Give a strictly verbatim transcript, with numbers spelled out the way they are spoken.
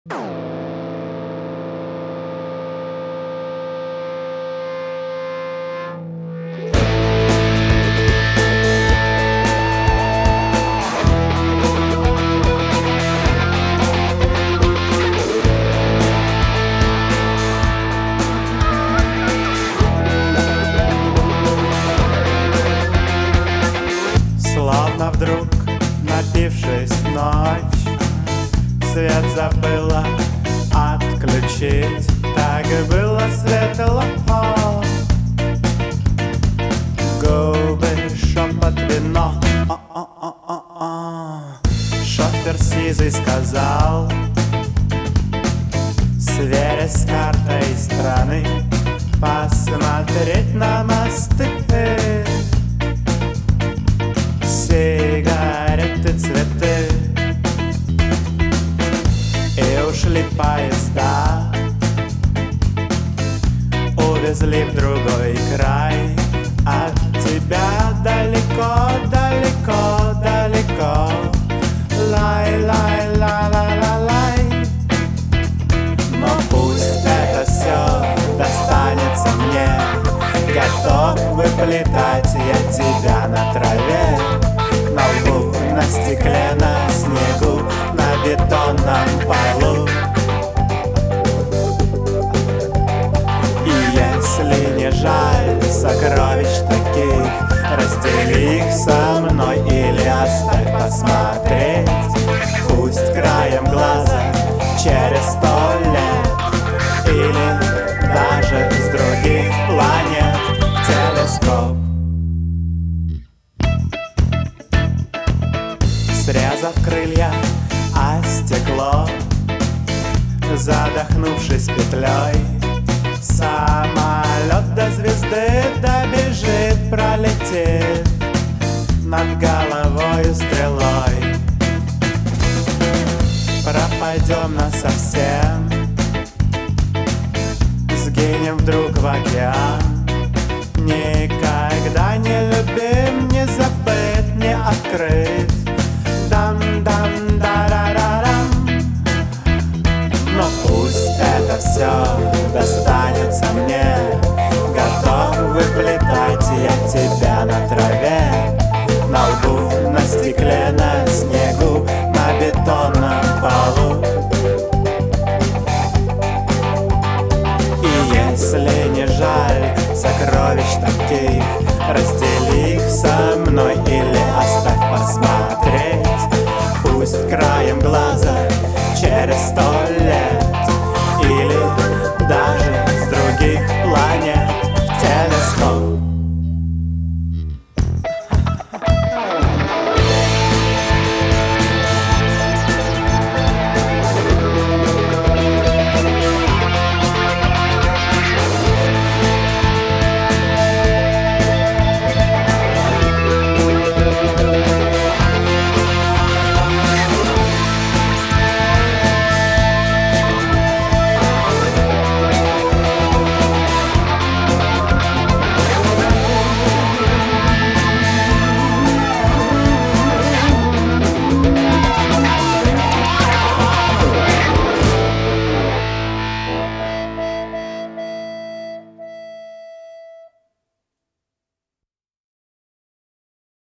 Словно вдруг, напившись ночь, свет забыла отключить. Так было светло, губы, шепот, вино. О-о-о-о-о. Шофер сизый сказал, сверясь с картой страны, посмотреть на мосты, сигареты, цветы. И ушли поезда, увезли в другой край. От тебя далеко, далеко, далеко. Лай, лай, ла, ла, ла, лай. Но пусть это все достанется мне. Готов выплетать я тебя на траве, на лбу, на стекле, на снегу, на бетонном полу. И если не жаль сокровищ таких, раздели их со мной или оставь посмотреть. Пусть краем глаза через сто лет или даже с других планет телескоп. Срезав крылья о стекло, задохнувшись петлей, самолет до звезды добежит, пролетит над головою стрелой. Пропадем насовсем, сгинем вдруг в океан. Никогда не любим, не забыть, не открыть. Дам-дам-да-ра-ра-рам. Но пусть это все достанется мне. Готов выплетать я тебя на траве, на лбу, на стекле, на снегу, на бетонном полу. И если не жаль сокровищ таких, раздели их со мной или оставь посмотреть. Пусть краем глаза через сто